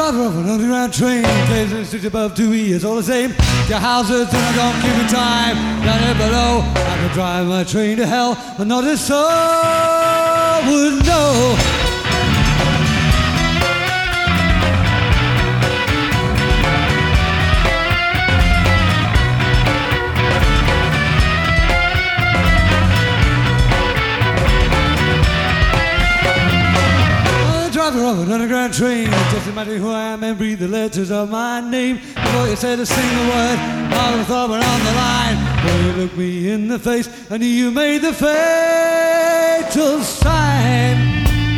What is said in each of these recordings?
driver of an underground train, places six above 2E, it's all the same. Your houses and I don't give you time. Down here below, I could drive my train to hell, but not a soul would know. Driver of an underground train, it doesn't matter who I am and breathe the letters of my name. Before you said a single word, I would have thought we're on the line. When you looked me in the face, I knew you made the fatal sign.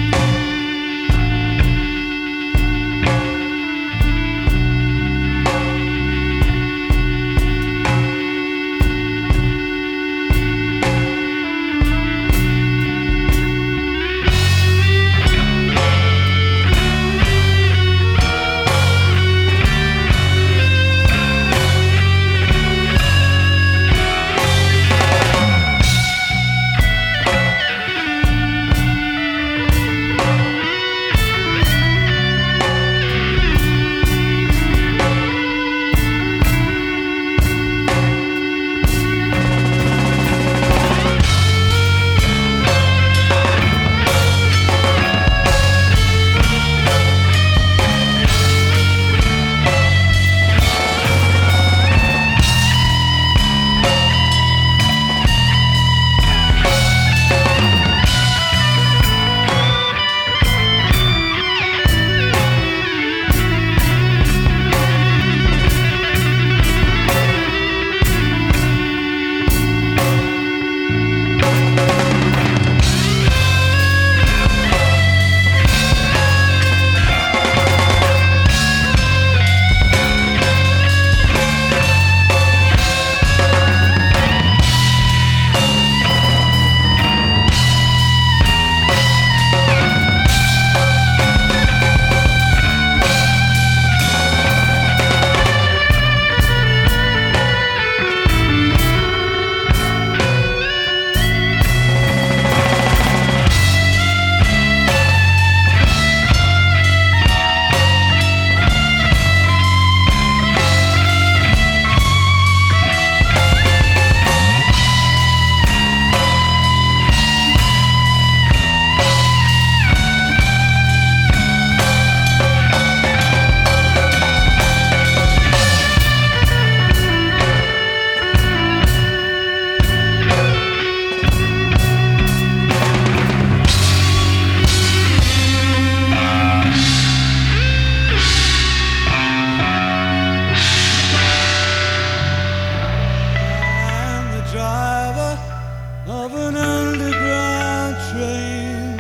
Of an underground train,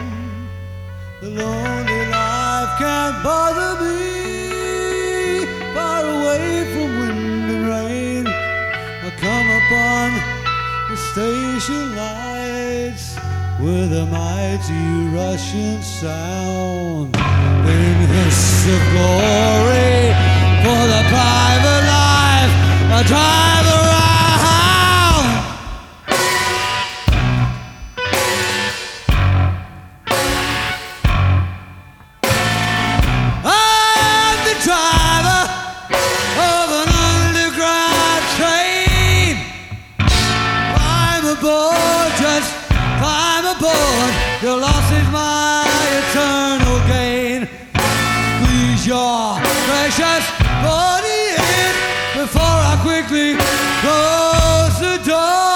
the lonely life can't bother me. Far away from wind and rain, I come upon the station lights with a mighty rushing sound. In hiss of glory for the private life, I drive around. Driver of an underground train, climb aboard, just climb aboard. Your loss is my eternal gain. Squeeze your precious body in before I quickly close the door.